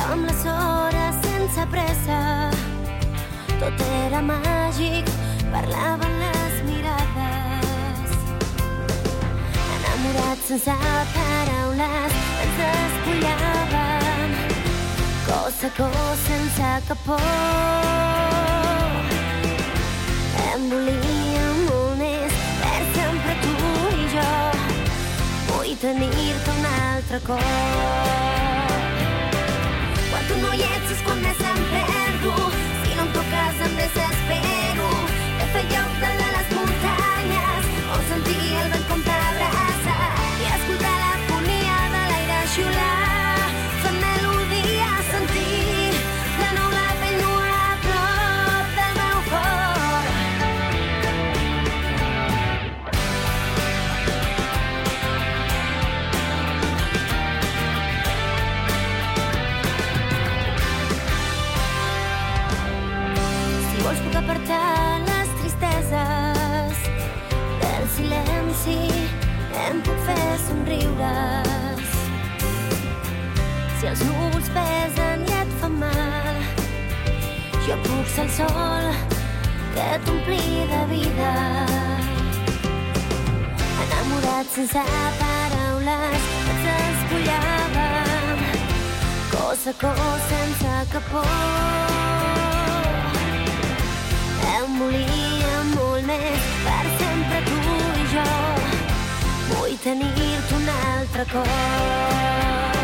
Com les hores sense pressa, tot era màgic, parlaven les mirades. Enamorats sense paraules, ens despullàvem, cos a cos sense cap por. Em volia molt més, per sempre tu i jo. Vull tenir-te un altre cop. Quan tu no hi ets és quan més em perdo. Si no em toques em desespero. De fer lloc dalt de les muntanyes, on sentir el vent com t'abraça i escoltar la fonia de l'aire xiular. Fa melodia sentir de nou la pell nua a prop del meu cor. Si vols puc apartar les tristeses del silenci, em puc fer somriures. Si els núvols pesen i et fan mal, jo puc ser el sol que t'ompli de vida. Enamorats sense paraules, ens despullàvem, cos a cos sense cap por. Em volia molt més, per sempre tu i jo. Vull tenir-te un altre cop.